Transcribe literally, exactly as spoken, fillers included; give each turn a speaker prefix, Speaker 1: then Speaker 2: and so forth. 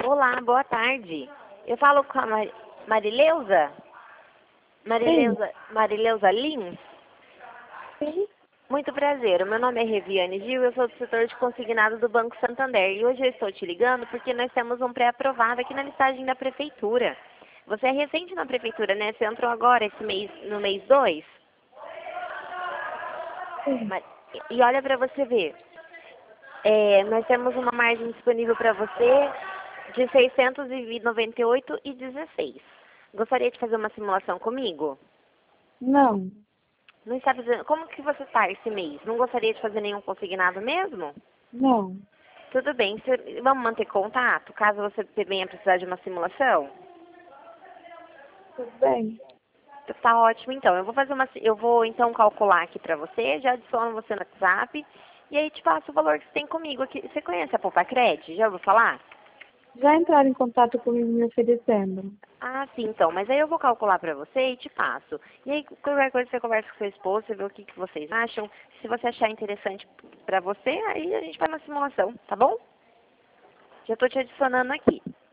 Speaker 1: Olá, boa tarde. Eu falo com a Mar Marileuza? Marileuza, Marileuza Lins?
Speaker 2: Sim.
Speaker 1: Muito prazer, o meu nome é Reviane Gil, eu sou do setor de consignado do Banco Santander e hoje eu estou te ligando porque nós temos um pré-aprovado aqui na listagem da Prefeitura. Você é recente na Prefeitura, né? Você entrou agora esse mês, no mês dois?
Speaker 2: Sim.
Speaker 1: Mas, e olha para você ver, é, nós temos uma margem disponível para você de seiscentos e noventa e oito reais e dezesseis centavos. Gostaria de fazer uma simulação comigo?
Speaker 2: Não.
Speaker 1: Não está fazendo... Como que você está esse mês? Não gostaria de fazer nenhum consignado mesmo?
Speaker 2: Não.
Speaker 1: Tudo bem. Cê- Vamos manter contato, caso você venha precisar de uma simulação?
Speaker 2: Tudo bem.
Speaker 1: Tá ótimo, então. Eu vou fazer uma... Eu vou, então, calcular aqui pra você, já adiciono você no WhatsApp, e aí te passo o valor que você tem comigo aqui. Você conhece a Poupacred? Já ouviu falar?
Speaker 2: Já entraram em contato comigo me oferecendo?
Speaker 1: Ah, sim, então. Mas aí eu vou calcular pra você e te passo. E aí, qualquer coisa, você conversa com sua esposa, você vê o que, que vocês acham. Se você achar interessante pra você, aí a gente faz uma simulação, tá bom? Já tô te adicionando aqui.